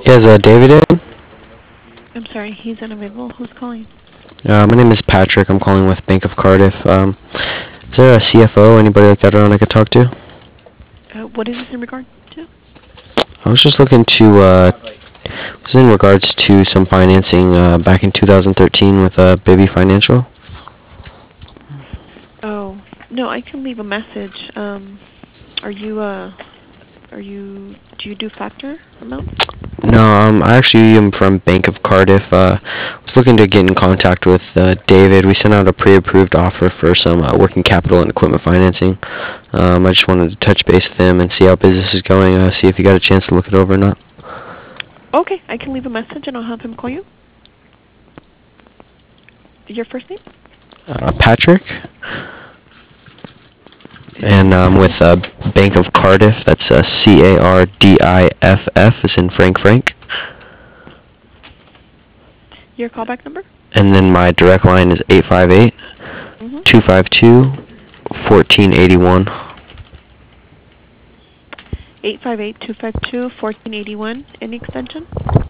Is David in? I'm sorry, he's unavailable. Who's calling? My name is Patrick. I'm calling with Bank of Cardiff. Is there a CFO, anybody like that around I could talk to? What is this in regard to? I was just looking to, this is in regards to some financing back in 2013 with Bibby Financial. Oh, no, I can leave a message. Do you do factor amounts? No, I actually am from Bank of Cardiff. Was looking to get in contact with David. We sent out a pre-approved offer for some working capital and equipment financing. I just wanted to touch base with him and see how business is going, see if you got a chance to look it over or not. Okay, I can leave a message and I'll have him call you. Your first name? Patrick. And with Bank of Cardiff, that's Cardiff, as in Frank. Your callback number? And then my direct line is 858-252-1481. 858-252-1481. Any extension?